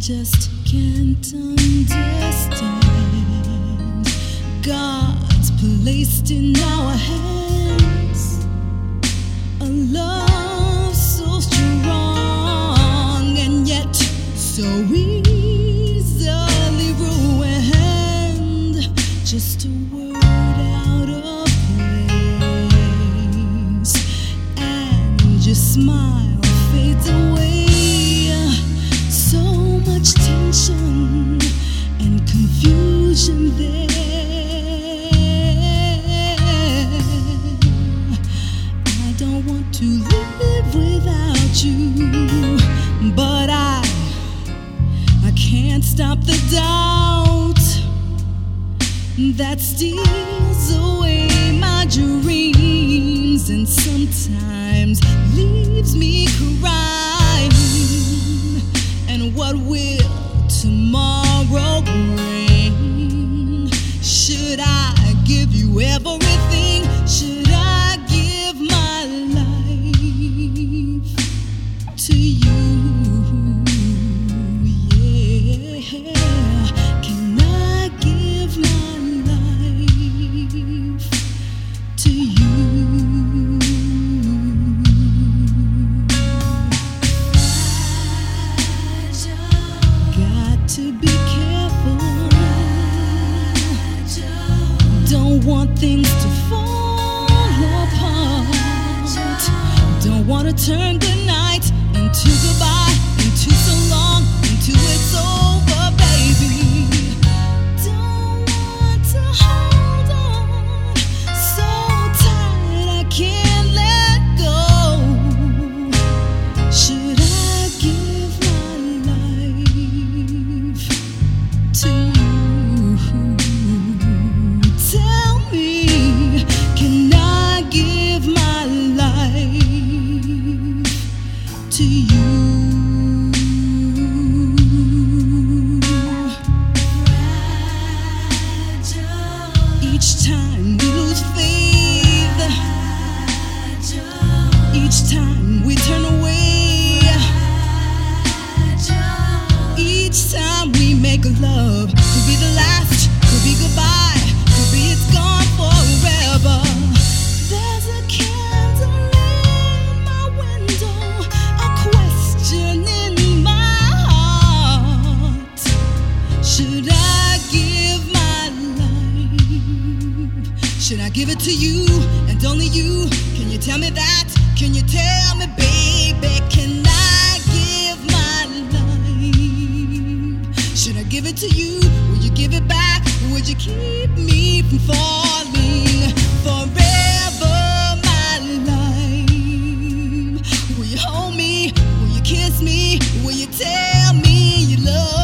just can't understand. God's placed in our hands a love so strong and yet so easily ruined. Just a word out of place and your smile fades away. So much tension and confusion there. I don't want to live without you, but I can't stop the doubt that steals away my dreams and sometimes leaves me crying. And what will tomorrow bring? Should I give you everything? Should I give my life to you? Yeah. Can I give my life to you? To be careful, don't want things to fall apart. Don't want to turn good night into goodbye, into so long, into it's over, baby. Don't want to hold on so tight I can't let go. Should I give my life to you? Tell me, can I give my life to you? Each time we lose faith, each time we turn away, each time we make love, could be the last, could be goodbye, could be it's gone forever. There's a candle in my window, a question in my heart. Should I give my life? Should I give it to you and only you? Can you tell me that? Can you tell me, baby, can I give my life? Should I give it to you? Will you give it back? Or would you keep me from falling forever, my life? Will you hold me? Will you kiss me? Will you tell me you love